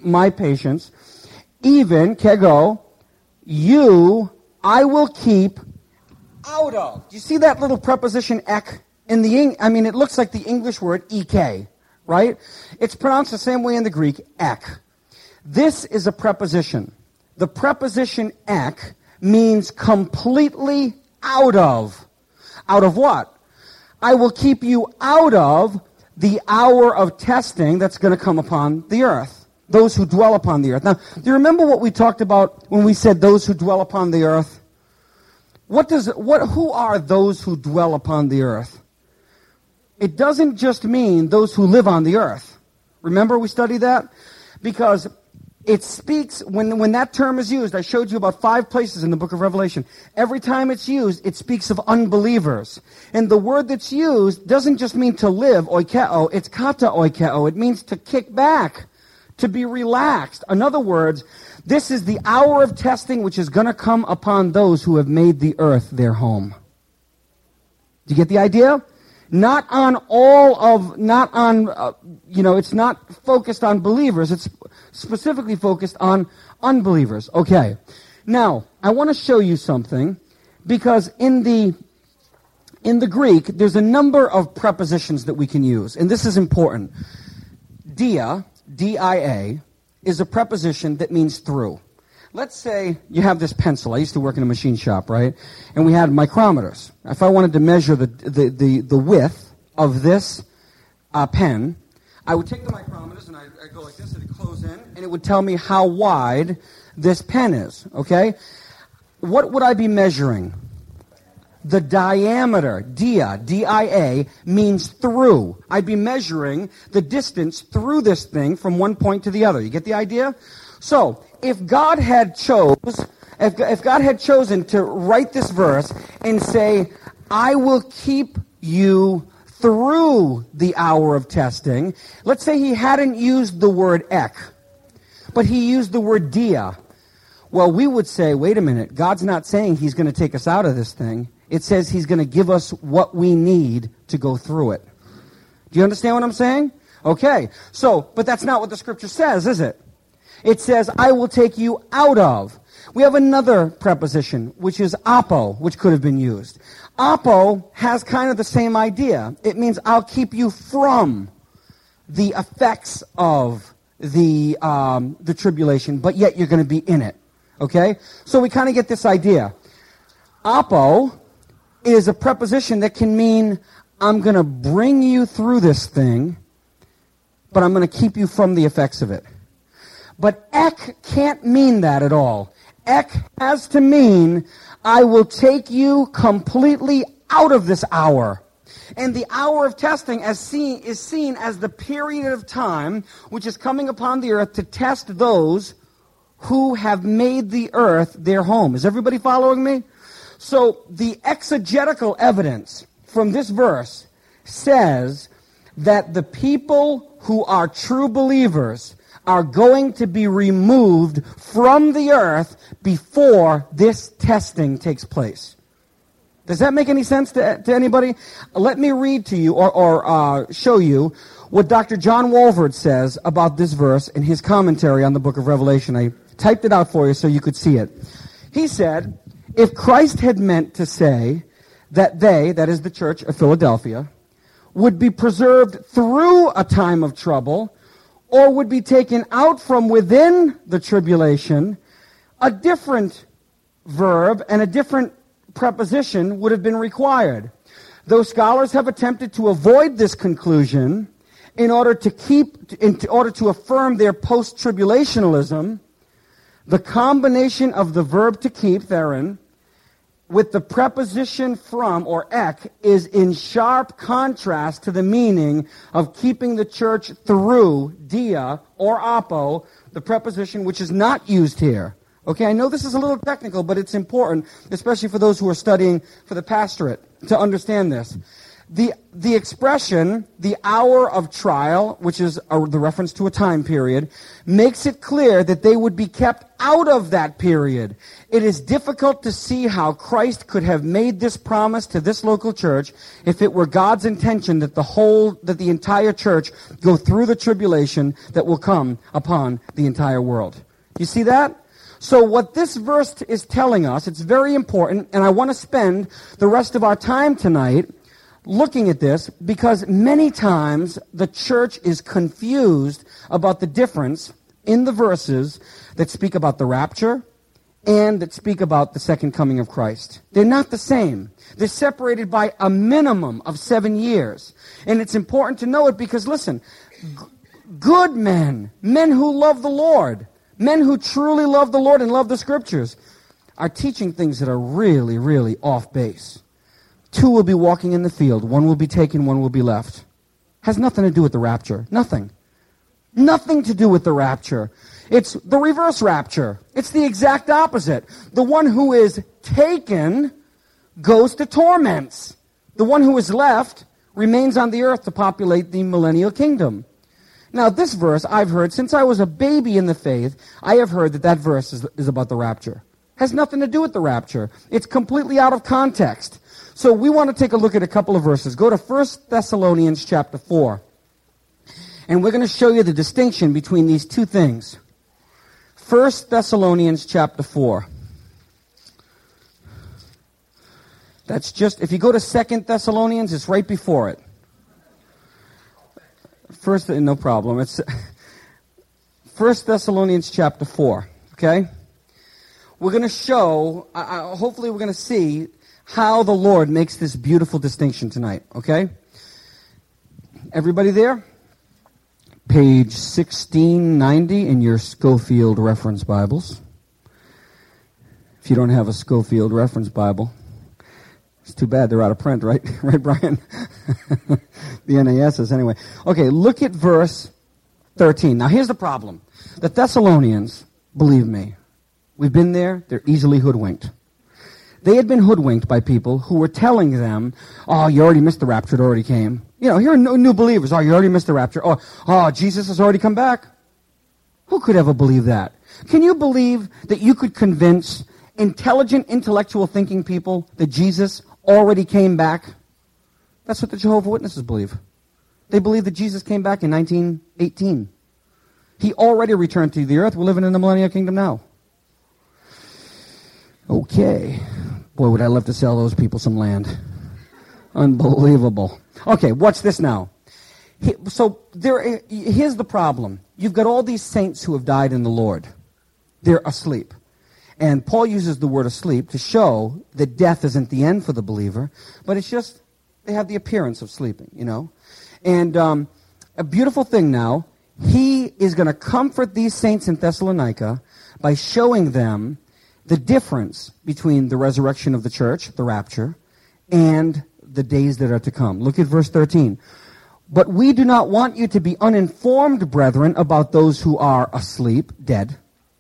my patience, even, kego, you, I will keep out of. Do you see that little preposition ek? In the, Eng- I mean, it looks like the English word ek, right? It's pronounced the same way in the Greek, ek. This is a preposition. The preposition ek means completely out of. Out of what? I will keep you out of the hour of testing that's going to come upon the earth. Those who dwell upon the earth. Now, do you remember what we talked about when we said those who dwell upon the earth? What does what? Who are those who dwell upon the earth? It doesn't just mean those who live on the earth. Remember we studied that? Because it speaks, when, when that term is used, I showed you about five places in the book of Revelation. Every time it's used, it speaks of unbelievers. And the word that's used doesn't just mean to live, oikeo, it's kata oikeo. It means to kick back, to be relaxed. In other words, this is the hour of testing which is going to come upon those who have made the earth their home. Do you get the idea? Not on all of, not on, uh, you know, it's not focused on believers. It's specifically focused on unbelievers. Okay. Now, I want to show you something, because in the, in the Greek, there's a number of prepositions that we can use, and this is important. Dia, D I A, is a preposition that means through. Let's say you have this pencil. I used to work in a machine shop, right? And we had micrometers. If I wanted to measure the the, the, the width of this uh, pen, I would take the micrometers and I'd, I'd go like this, and it'd close in, and it would tell me how wide this pen is, okay? What would I be measuring? The diameter, dia, D I A, means through. I'd be measuring the distance through this thing from one point to the other. You get the idea? So, if God had chose, if, if God had chosen to write this verse and say, I will keep you through the hour of testing, let's say he hadn't used the word ek, but he used the word dia. Well, we would say, wait a minute, God's not saying he's going to take us out of this thing. It says he's going to give us what we need to go through it. Do you understand what I'm saying? Okay, so, but that's not what the scripture says, is it? It says, I will take you out of. We have another preposition, which is apo, which could have been used. Apo has kind of the same idea. It means I'll keep you from the effects of the um, the tribulation, but yet you're going to be in it. Okay? So we kind of get this idea. Apo is a preposition that can mean I'm going to bring you through this thing, but I'm going to keep you from the effects of it. But ek can't mean that at all. Ek has to mean, I will take you completely out of this hour. And the hour of testing as seen, is seen as the period of time which is coming upon the earth to test those who have made the earth their home. Is everybody following me? So the exegetical evidence from this verse says that the people who are true believers are going to be removed from the earth before this testing takes place. Does that make any sense to, to anybody? Let me read to you or, or uh, show you what Doctor John Walvoord says about this verse in his commentary on the book of Revelation. I typed it out for you so you could see it. He said, if Christ had meant to say that they, that is the church of Philadelphia, would be preserved through a time of trouble, or would be taken out from within the tribulation, a different verb and a different preposition would have been required. Though scholars have attempted to avoid this conclusion in order to keep, in order to affirm their post-tribulationalism, the combination of the verb to keep, therein, with the preposition from, or ek, is in sharp contrast to the meaning of keeping the church through, dia, or apo, the preposition which is not used here. Okay, I know this is a little technical, but it's important, especially for those who are studying for the pastorate, to understand this. The, the expression, the hour of trial, which is a, the reference to a time period, makes it clear that they would be kept out of that period. It is difficult to see how Christ could have made this promise to this local church if it were God's intention that the whole, that the entire church go through the tribulation that will come upon the entire world. You see that? So what this verse is telling us, it's very important, and I want to spend the rest of our time tonight looking at this, because many times the church is confused about the difference in the verses that speak about the rapture and that speak about the second coming of Christ. They're not the same. They're separated by a minimum of seven years. And it's important to know it because, listen, g- good men, men who love the Lord, men who truly love the Lord and love the Scriptures, are teaching things that are really, really off base. Two will be walking in the field. One will be taken, one will be left. Has nothing to do with the rapture. Nothing. Nothing to do with the rapture. It's the reverse rapture. It's the exact opposite. The one who is taken goes to torments. The one who is left remains on the earth to populate the millennial kingdom. Now, this verse I've heard since I was a baby in the faith. I have heard that that verse is, is about the rapture. Has nothing to do with the rapture. It's completely out of context. So we want to take a look at a couple of verses. Go to First Thessalonians chapter four. And we're going to show you the distinction between these two things. First Thessalonians chapter four. That's just, if you go to Second Thessalonians, it's right before it. First, no problem. It's First Thessalonians chapter four, okay? We're going to show, uh, hopefully we're going to see how the Lord makes this beautiful distinction tonight, okay? Everybody there? Page sixteen ninety in your Schofield Reference Bibles. If you don't have a Schofield Reference Bible, it's too bad they're out of print, right? Right, Brian? The N A S is anyway. Okay, look at verse thirteen. Now, here's the problem. The Thessalonians, believe me, we've been there, they're easily hoodwinked. They had been hoodwinked by people who were telling them, oh, you already missed the rapture, it already came. You know, here are new, new believers. Oh, you already missed the rapture. Oh, oh, Jesus has already come back. Who could ever believe that? Can you believe that you could convince intelligent, intellectual thinking people that Jesus already came back? That's what the Jehovah's Witnesses believe. They believe that Jesus came back in nineteen eighteen. He already returned to the earth. We're living in the millennial kingdom now. Okay. Boy, would I love to sell those people some land. Unbelievable. Okay, watch this now. So there, here's the problem. You've got all these saints who have died in the Lord. They're asleep. And Paul uses the word asleep to show that death isn't the end for the believer, but it's just they have the appearance of sleeping, you know. And um, a beautiful thing now, he is going to comfort these saints in Thessalonica by showing them the difference between the resurrection of the church, the rapture, and the days that are to come. Look at verse thirteen. But we do not want you to be uninformed, brethren, about those who are asleep, dead,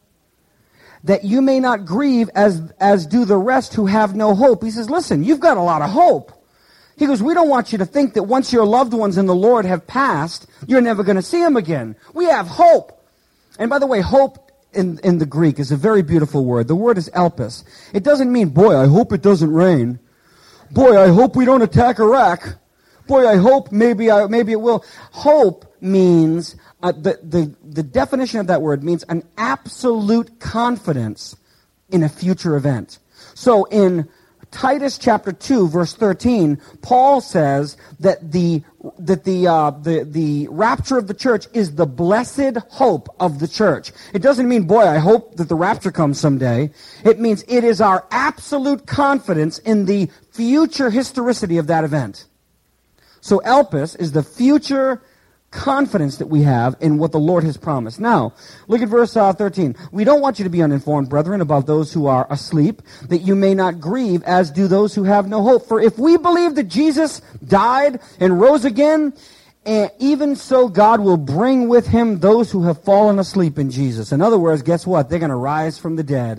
that you may not grieve as, as do the rest who have no hope. He says, listen, you've got a lot of hope. He goes, we don't want you to think that once your loved ones in the Lord have passed, you're never going to see them again. We have hope. And by the way, hope in, in the Greek is a very beautiful word. The word is elpis. It doesn't mean, boy, I hope it doesn't rain. Boy, I hope we don't attack Iraq. Boy, I hope maybe I, maybe it will. Hope means, uh, the, the, the definition of that word means an absolute confidence in a future event. So in Titus chapter two, verse thirteen, Paul says that the that the uh, the the rapture of the church is the blessed hope of the church. It doesn't mean, boy, I hope that the rapture comes someday. It means it is our absolute confidence in the future historicity of that event. So elpis is the future confidence that we have in what the Lord has promised. Now, look at verse uh, thirteen. We don't want you to be uninformed, brethren, about those who are asleep, that you may not grieve as do those who have no hope. For if we believe that Jesus died and rose again, and even so God will bring with him those who have fallen asleep in Jesus. In other words, guess what? They're going to rise from the dead.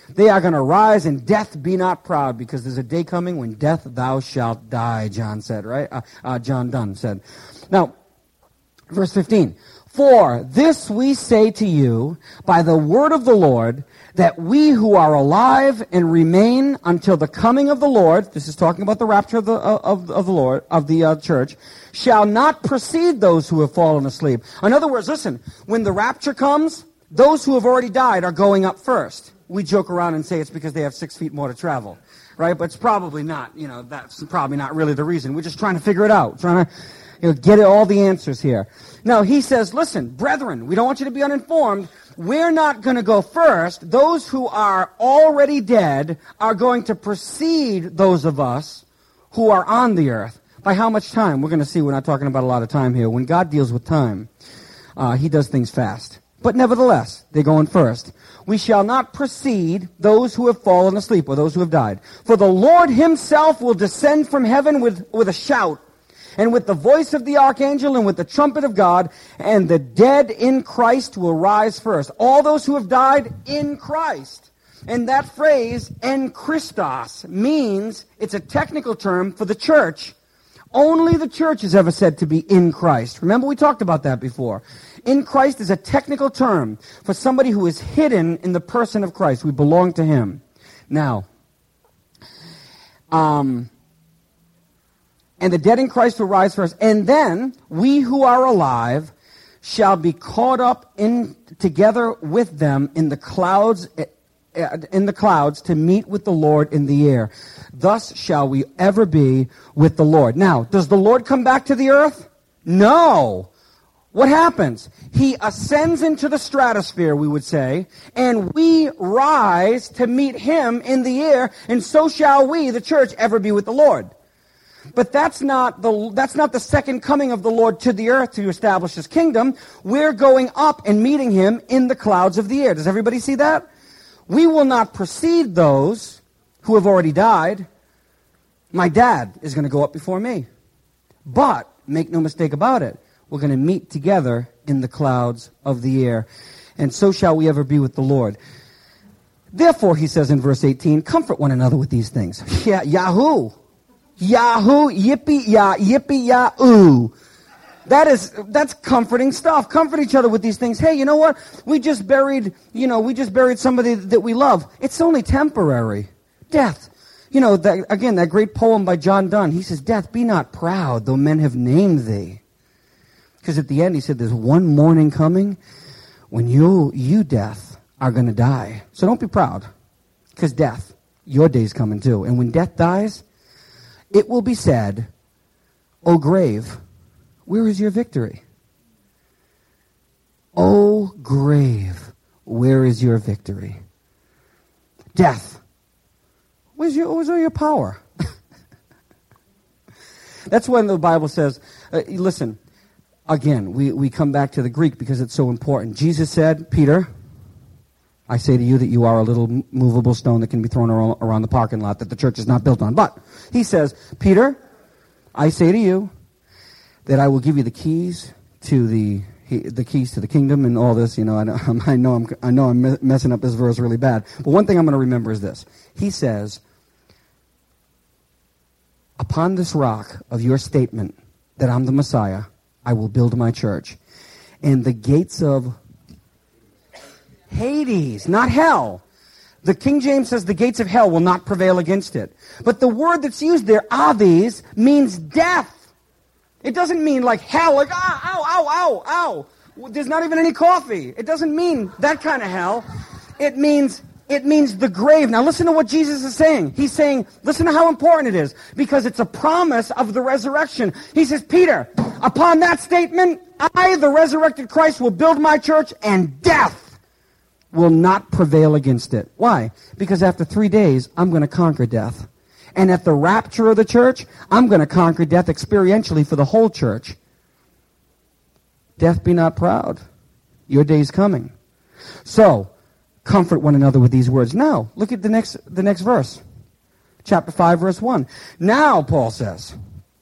They are going to rise, and death be not proud, because there's a day coming when death thou shalt die, John said, right? Uh, uh, John Donne said. Now, verse fifteen. For this we say to you by the word of the Lord, that we who are alive and remain until the coming of the Lord, this is talking about the rapture of the, of, of the Lord, of the uh, church, shall not precede those who have fallen asleep. In other words, listen, when the rapture comes, those who have already died are going up first. We joke around and say it's because they have six feet more to travel, right? But it's probably not, you know, that's probably not really the reason. We're just trying to figure it out, trying to you know, get all the answers here. Now, he says, listen, brethren, we don't want you to be uninformed. We're not going to go first. Those who are already dead are going to precede those of us who are on the earth. By how much time? We're going to see. We're not talking about a lot of time here. When God deals with time, uh, he does things fast. But nevertheless, they're going first. We shall not precede those who have fallen asleep, or those who have died. For the Lord himself will descend from heaven with, with a shout, and with the voice of the archangel, and with the trumpet of God, and the dead in Christ will rise first. All those who have died in Christ. And that phrase, en Christos, means, it's a technical term for the church. Only the church is ever said to be in Christ. Remember, we talked about that before. In Christ is a technical term for somebody who is hidden in the person of Christ. We belong to him. Now, um... and the dead in Christ will rise first. And then we who are alive shall be caught up in together with them in the clouds in the clouds to meet with the Lord in the air. Thus shall we ever be with the Lord. Now, does the Lord come back to the earth? No. What happens? He ascends into the stratosphere, we would say, and we rise to meet him in the air, and so shall we, the church, ever be with the Lord. But that's not the that's not the second coming of the Lord to the earth to establish his kingdom. We're going up and meeting him in the clouds of the air. Does everybody see that? We will not precede those who have already died. My dad is going to go up before me. But, make no mistake about it, we're going to meet together in the clouds of the air. And so shall we ever be with the Lord. Therefore, he says in verse eighteen, comfort one another with these things. Yeah, Yahoo! Yahoo, yippee, yah, yippee, yah-oo. That is, that's comforting stuff. Comfort each other with these things. Hey, you know what? We just buried, you know, we just buried somebody that we love. It's only temporary. Death. You know, that, again, that great poem by John Donne. He says, death, be not proud, though men have named thee. Because at the end, he said, there's one morning coming when you, you, death, are going to die. So don't be proud. Because death, your day's coming too. And when death dies, it will be said, O grave, where is your victory? O grave, where is your victory? Death, where's your, where's all your power? That's when the Bible says, uh, listen, again, we, we come back to the Greek because it's so important. Jesus said, Peter, I say to you that you are a little movable stone that can be thrown around the parking lot that the church is not built on. But he says, Peter, I say to you that I will give you the keys to the the keys to the kingdom and all this. You know, I know, I know I'm I know I'm messing up this verse really bad. But one thing I'm going to remember is this. He says, upon this rock of your statement that I'm the Messiah, I will build my church, and the gates of Hades, not hell. The King James says the gates of hell will not prevail against it. But the word that's used there, Hades, means death. It doesn't mean like hell, like ow, ow, ow, ow, ow. There's not even any coffee. It doesn't mean that kind of hell. It means it means the grave. Now listen to what Jesus is saying. He's saying, listen to how important it is, because it's a promise of the resurrection. He says, Peter, upon that statement, I, the resurrected Christ, will build my church, and death will not prevail against it. Why? Because after three days, I'm going to conquer death. And at the rapture of the church, I'm going to conquer death experientially for the whole church. Death, be not proud. Your day's coming. So, comfort one another with these words. Now, look at the next, the next verse. Chapter five, verse one. Now, Paul says,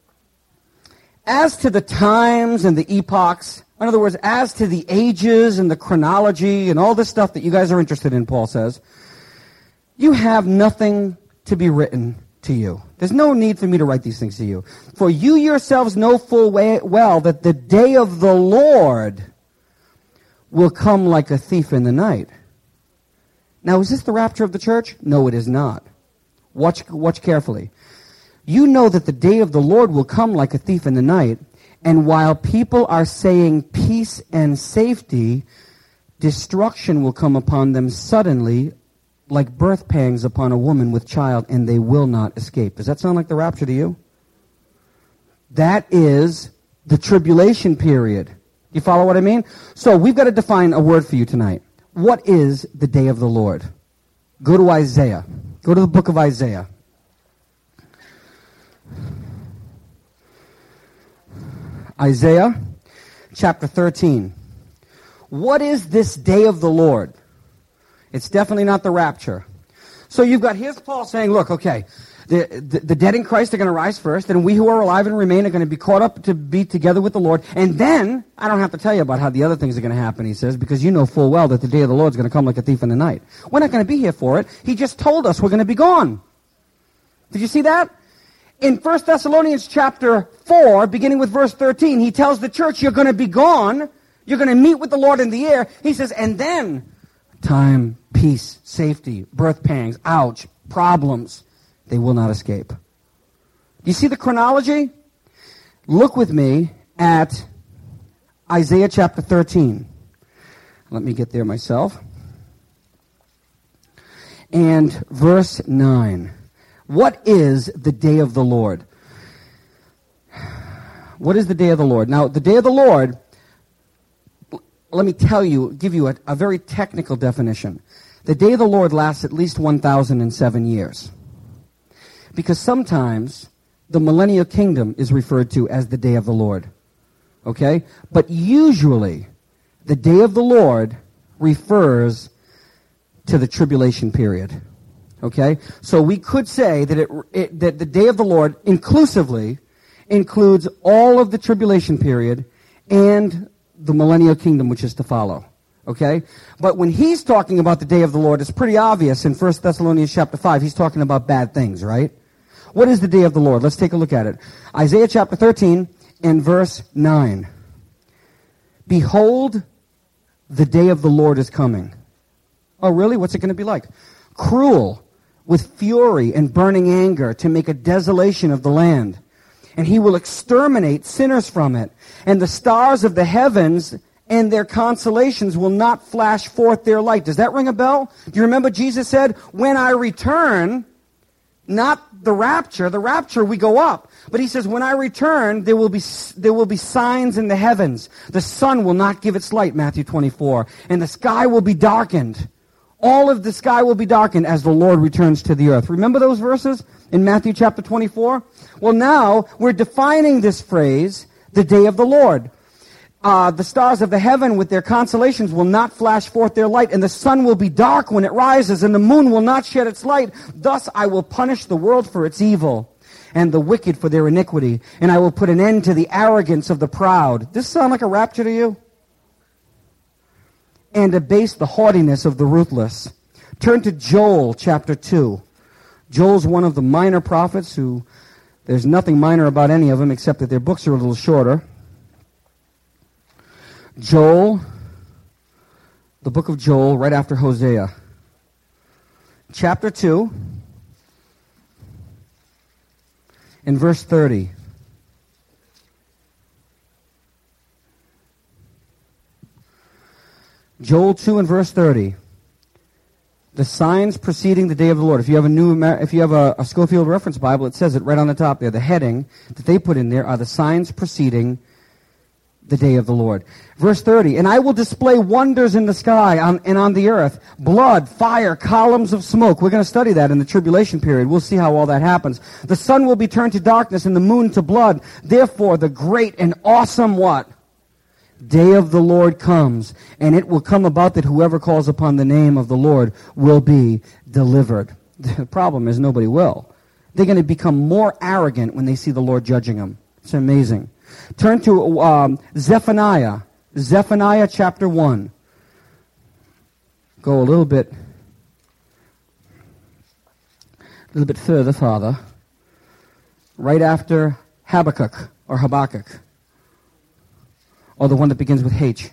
as to the times and the epochs, in other words, as to the ages and the chronology and all this stuff that you guys are interested in, Paul says, You have nothing to be written to you. There's no need for me to write these things to you. For you yourselves know full way, well that the day of the Lord will come like a thief in the night. Now, is this the rapture of the church? No, it is not. Watch, watch carefully. You know that the day of the Lord will come like a thief in the night, and while people are saying peace and safety, destruction will come upon them suddenly, like birth pangs upon a woman with child, and they will not escape. Does that sound like the rapture to you? That is the tribulation period. You follow what I mean? So we've got to define a word for you tonight. What is the day of the Lord? Go to Isaiah. Go to the book of Isaiah. Isaiah chapter thirteen. What is this day of the Lord? It's definitely not the rapture. So you've got, here's Paul saying, look, okay, the, the, the dead in Christ are going to rise first, and we who are alive and remain are going to be caught up to be together with the Lord. And then, I don't have to tell you about how the other things are going to happen, he says, because you know full well that the day of the Lord is going to come like a thief in the night. We're not going to be here for it. He just told us we're going to be gone. Did you see that? In First Thessalonians chapter four, beginning with verse thirteen, he tells the church, you're going to be gone. You're going to meet with the Lord in the air. He says, and then, time, peace, safety, birth pangs, ouch, problems. They will not escape. Do you see the chronology? Look with me at Isaiah chapter thirteen. Let me get there myself. And verse nine. What is the day of the Lord? What is the day of the Lord? Now, the day of the Lord, let me tell you, give you a, a very technical definition. The day of the Lord lasts at least one thousand seven years. Because sometimes the millennial kingdom is referred to as the day of the Lord. Okay? But usually, the day of the Lord refers to the tribulation period. Okay? So we could say that, it, it, that the day of the Lord inclusively includes all of the tribulation period and the millennial kingdom which is to follow. Okay? But when he's talking about the day of the Lord, it's pretty obvious in First Thessalonians chapter five, he's talking about bad things, right? What is the day of the Lord? Let's take a look at it. Isaiah chapter thirteen and verse nine. Behold, the day of the Lord is coming. Oh, really? What's it going to be like? Cruel, with fury and burning anger, to make a desolation of the land. And he will exterminate sinners from it. And the stars of the heavens and their constellations will not flash forth their light. Does that ring a bell? Do you remember Jesus said, when I return, not the rapture, the rapture we go up. But he says, when I return, there will be there will be signs in the heavens. The sun will not give its light, Matthew twenty-four. And the sky will be darkened. All of the sky will be darkened as the Lord returns to the earth. Remember those verses in Matthew chapter twenty-four? Well, now we're defining this phrase, the day of the Lord. Uh, the stars of the heaven with their constellations will not flash forth their light, and the sun will be dark when it rises, and the moon will not shed its light. Thus I will punish the world for its evil, and the wicked for their iniquity, and I will put an end to the arrogance of the proud. Does this sound like a rapture to you? And abase the haughtiness of the ruthless. Turn to Joel chapter two. Joel's one of the minor prophets who, there's nothing minor about any of them except that their books are a little shorter. Joel, the book of Joel, right after Hosea. Chapter two, and verse thirty. Joel two and verse thirty. The signs preceding the day of the Lord. If you have a new, if you have a, a Schofield Reference Bible, it says it right on the top there. The heading that they put in there are the signs preceding the day of the Lord. Verse thirty, and I will display wonders in the sky on, and on the earth, blood, fire, columns of smoke. We're going to study that in the tribulation period. We'll see how all that happens. The sun will be turned to darkness and the moon to blood. Therefore, the great and awesome what? Day of the Lord comes, and it will come about that whoever calls upon the name of the Lord will be delivered. The problem is nobody will. They're going to become more arrogant when they see the Lord judging them. It's amazing. Turn to um, Zephaniah. Zephaniah chapter one. Go a little bit a little bit further, farther, right after Habakkuk or Habakkuk, or the one that begins with H.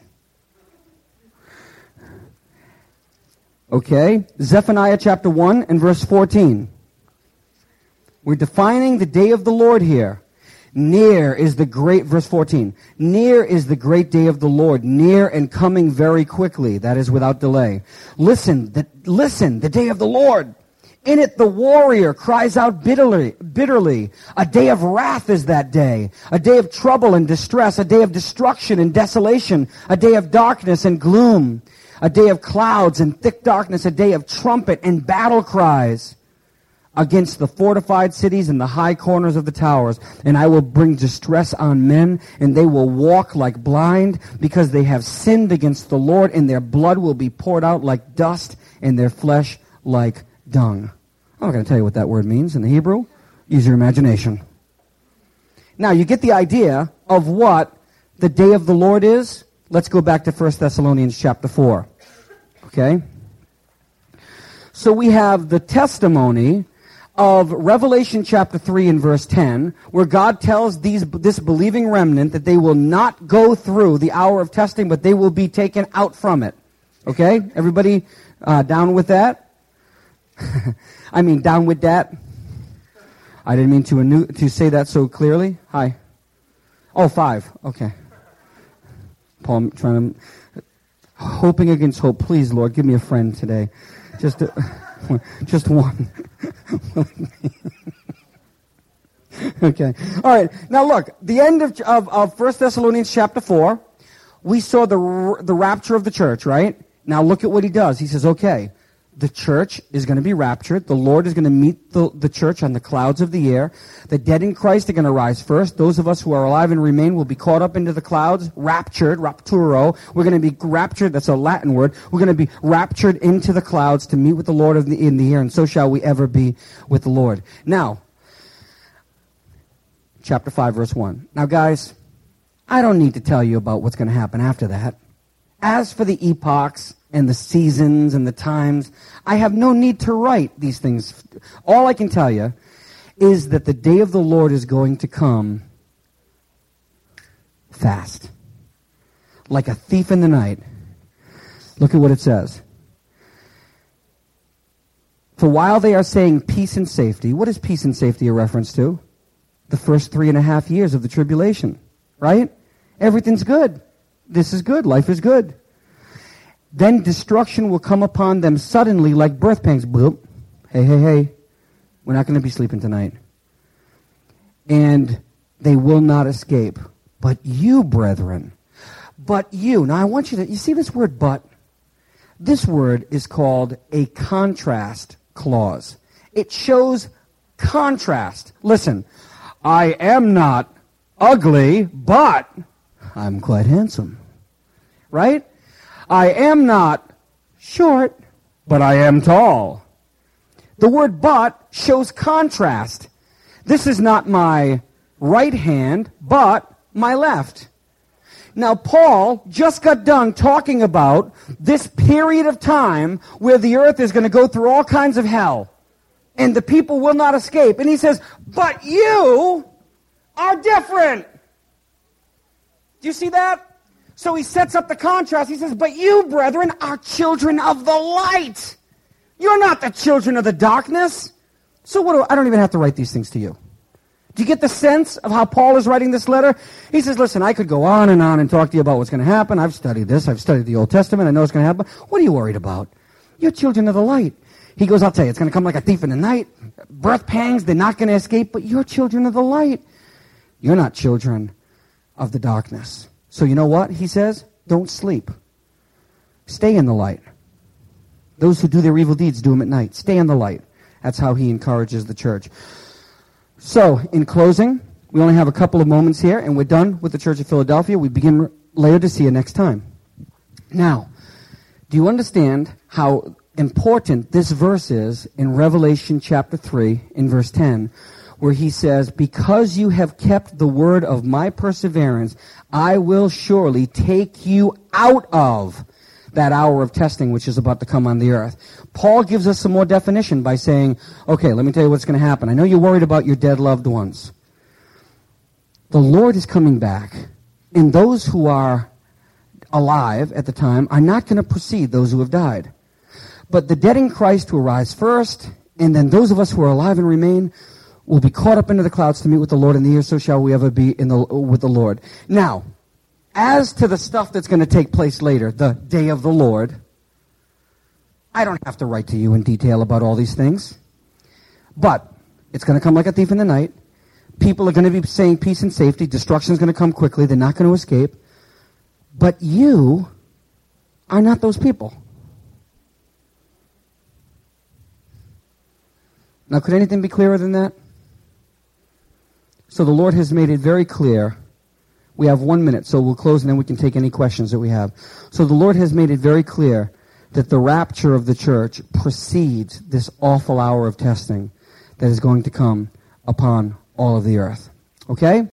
Okay, Zephaniah chapter one and verse fourteen. We're defining the day of the Lord here. Near is the great, verse fourteen, near is the great day of the Lord, near and coming very quickly, that is without delay. Listen, the, listen, the day of the Lord. In it the warrior cries out bitterly, bitterly. A day of wrath is that day, a day of trouble and distress, a day of destruction and desolation, a day of darkness and gloom, a day of clouds and thick darkness, a day of trumpet and battle cries against the fortified cities and the high corners of the towers. And I will bring distress on men, and they will walk like blind, because they have sinned against the Lord, and their blood will be poured out like dust, and their flesh like dung. I'm not going to tell you what that word means in the Hebrew. Use your imagination. Now, you get the idea of what the day of the Lord is. Let's go back to First Thessalonians chapter four. Okay? So we have the testimony of Revelation chapter three and verse ten, where God tells these this believing remnant that they will not go through the hour of testing, but they will be taken out from it. Okay? Everybody uh, down with that? I mean, down with that? I didn't mean to anu- to say that so clearly. Hi. Oh, five. Okay. Paul, I'm trying to... Hoping against hope. Please, Lord, give me a friend today. Just a, just one. Okay. All right. Now look, the end of, of, of First Thessalonians chapter four, we saw the, the rapture of the church, right? Now look at what he does. He says, okay, the church is going to be raptured. The Lord is going to meet the, the church on the clouds of the air. The dead in Christ are going to rise first. Those of us who are alive and remain will be caught up into the clouds, raptured, rapturo. We're going to be raptured. That's a Latin word. We're going to be raptured into the clouds to meet with the Lord of the, in the air, and so shall we ever be with the Lord. Now, chapter five, verse one. Now, guys, I don't need to tell you about what's going to happen after that. As for the epochs and the seasons and the times, I have no need to write these things. All I can tell you is that the day of the Lord is going to come fast, like a thief in the night. Look at what it says. For while they are saying peace and safety, what is peace and safety a reference to? The first three and a half years of the tribulation, right? Everything's good. This is good. Life is good. Then destruction will come upon them suddenly like birth pangs. Boop. Hey, hey, hey. We're not going to be sleeping tonight. And they will not escape. But you, brethren, but you. Now I want you to, you see this word but? This word is called a contrast clause. It shows contrast. Listen, I am not ugly, but I'm quite handsome. Right? I am not short, but I am tall. The word but shows contrast. This is not my right hand, but my left. Now, Paul just got done talking about this period of time where the earth is going to go through all kinds of hell, and the people will not escape. And he says, but you are different. Do you see that? So he sets up the contrast. He says, but you, brethren, are children of the light. You're not the children of the darkness. So what do I don't even have to write these things to you. Do you get the sense of how Paul is writing this letter? He says, listen, I could go on and on and talk to you about what's going to happen. I've studied this. I've studied the Old Testament. I know what's going to happen. What are you worried about? You're children of the light. He goes, I'll tell you, it's going to come like a thief in the night. Birth pangs, they're not going to escape, but you're children of the light. You're not children of the darkness. So you know what? He says, don't sleep. Stay in the light. Those who do their evil deeds do them at night. Stay in the light. That's how he encourages the church. So, in closing, we only have a couple of moments here, and we're done with the Church of Philadelphia. We begin Laodicea next time. Now, do you understand how important this verse is in Revelation chapter three, in verse ten, where he says, because you have kept the word of my perseverance, I will surely take you out of that hour of testing which is about to come on the earth. Paul gives us some more definition by saying, okay, let me tell you what's going to happen. I know you're worried about your dead loved ones. The Lord is coming back, and those who are alive at the time are not going to precede those who have died. But the dead in Christ will rise first, and then those of us who are alive and remain will be caught up into the clouds to meet with the Lord in the air, so shall we ever be in the, with the Lord. Now, as to the stuff that's going to take place later, the day of the Lord, I don't have to write to you in detail about all these things. But it's going to come like a thief in the night. People are going to be saying peace and safety. Destruction is going to come quickly. They're not going to escape. But you are not those people. Now, could anything be clearer than that? So the Lord has made it very clear. We have one minute, so we'll close and then we can take any questions that we have. So the Lord has made it very clear that the rapture of the church precedes this awful hour of testing that is going to come upon all of the earth. Okay?